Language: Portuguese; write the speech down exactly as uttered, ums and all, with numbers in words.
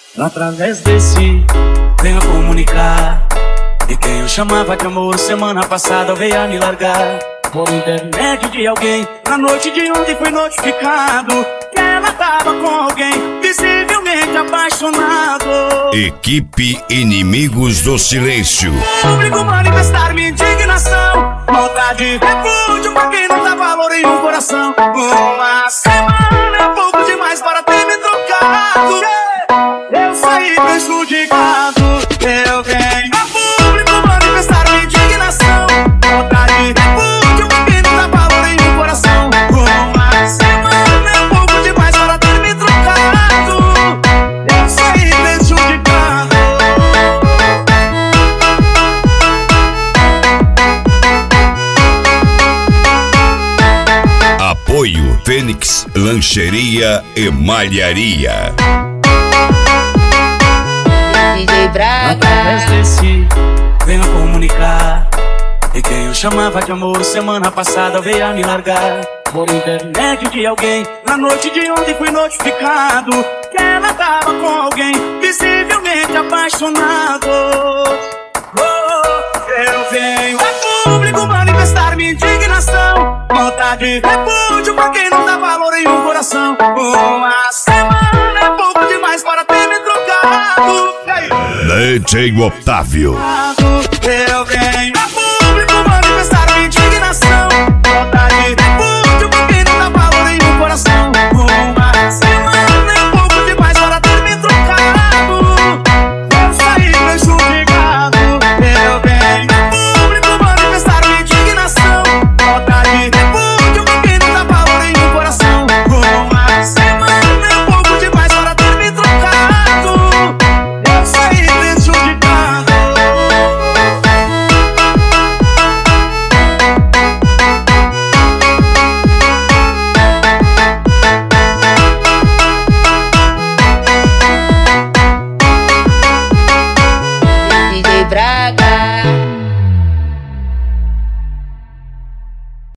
Através desse, venho comunicar que quem eu chamava de amor semana passada veio a me largar. Por intermédio de alguém, na noite de ontem fui notificado que ela tava com alguém visivelmente apaixonado. Equipe Inimigos do Silêncio. Público manifestar minha indignação, vontade de repúdio pra quem não dá valor em um coração. Uma semana é pouco demais para ter me trocado. Eu saí prejudicado. Eu venho a público manifestar minha indignação, vontade de repúdio pra quem não dá valor em um coração. Uma semana é pouco demais para ter me trocado. Eu saí prejudicado. Apoio Fênix Lancheria e Malharia. D J Braga. Através desse, venho comunicar que quem eu chamava de amor semana passada veio a me largar. Por intermédio de alguém, na noite de ontem fui notificado que ela tava com alguém visivelmente apaixonado. Oh, eu venho a público manifestar minha indignação, vontade de repúdio pra quem não dá valor em um coração. Uma semana é pouco demais para ter me trocado. D J Otávio. Eu venho